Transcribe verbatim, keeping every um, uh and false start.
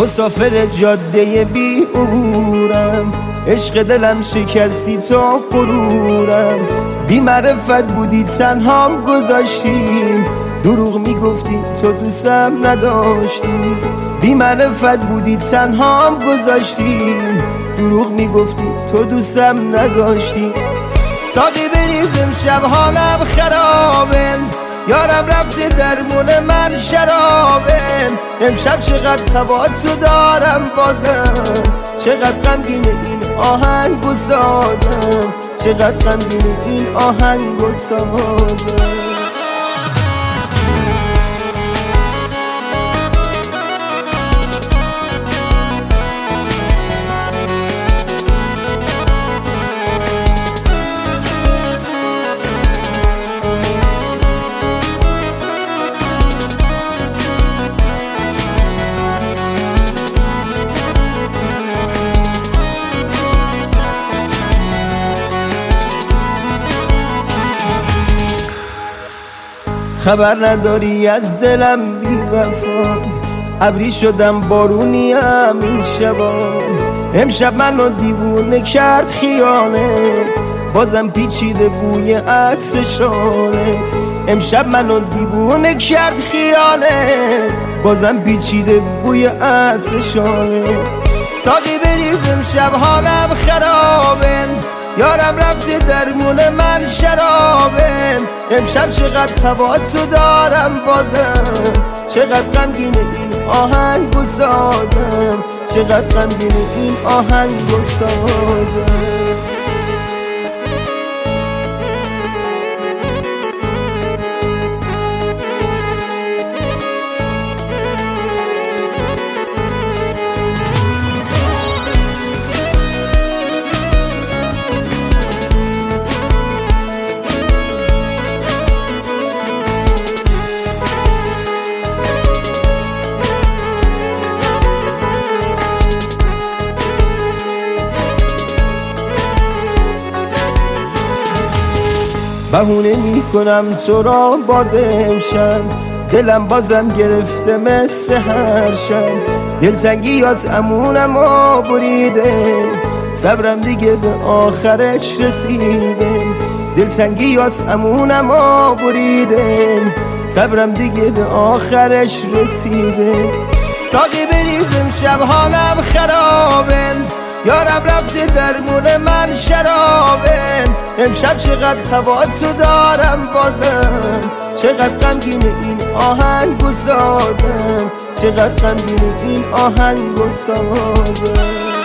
مسافر جاده بی عبورم، عشق دلم شکستی تا غرورم. بی معرفت بودی تنهام گذاشتیم، دروغ میگفتی تو دوستم نداشتی. بی معرفت بودی تنهام گذاشتیم، دروغ میگفتی تو دوستم نداشتی. ساقی بریزم شب حالم خرابه، یارم رفته درمون من شرابه. امشب چقدر تباتو دارم بازم، چقدر غمگین این آهنگو سازم، چقدر غمگین این آهنگو سازم. خبر نداری از دلم بی وفا، ابری شدم بارونیم این شبا. امشب منو دیوونه کرد خیالت، بازم پیچیده بوی عطر شالت. امشب منو دیوونه کرد خیالت، بازم پیچیده بوی عطر شالت. ساقی بریزم شب حالم خرابه، یارم رفته درمون من شرابه. امشب چقدر تباتو دارم بازم، چقدر غمگین این آهنگو سازم، چقدر غمگین این آهنگو سازم. بهونه میکنم تو را باز امشب، دلم بازم گرفته مثل هر شب. دلتنگیات امونم و بریده، صبرم دیگه به آخرش رسیده. دلتنگیات امونم و بریده، صبرم دیگه به آخرش رسیده. ساقی بریزم شب حالم خرابه، یارم رفته درمون من شرابه. امشب چقدر تباتو دارم بازم، چقدر غمگین این آهنگو سازم، چقدر غمگین این آهنگو سازم.